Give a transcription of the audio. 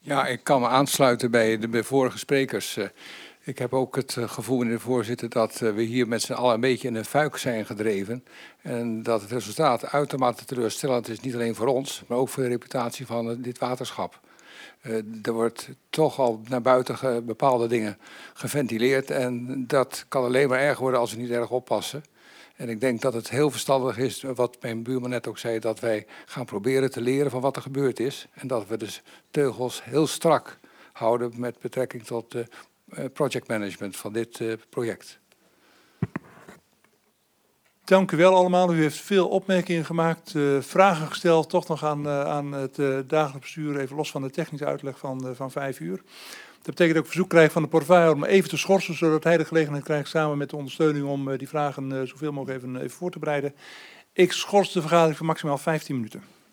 Ja, ik kan me aansluiten bij de vorige sprekers. Ik heb ook het gevoel, meneer de voorzitter, dat we hier met z'n allen een beetje in een fuik zijn gedreven. En dat het resultaat uitermate teleurstellend is, niet alleen voor ons, maar ook voor de reputatie van dit waterschap. Er wordt toch al naar buiten bepaalde dingen geventileerd en dat kan alleen maar erger worden als we niet erg oppassen. En ik denk dat het heel verstandig is, wat mijn buurman net ook zei, dat wij gaan proberen te leren van wat er gebeurd is. En dat we dus teugels heel strak houden met betrekking tot projectmanagement van dit project. Dank u wel allemaal. U heeft veel opmerkingen gemaakt, vragen gesteld, toch nog aan het dagelijks bestuur, even los van de technische uitleg van 5 uur. Dat betekent dat ik verzoek krijg van de portefeuillehouder om even te schorsen, zodat hij de gelegenheid krijgt samen met de ondersteuning om die vragen zoveel mogelijk even voor te bereiden. Ik schors de vergadering voor maximaal 15 minuten.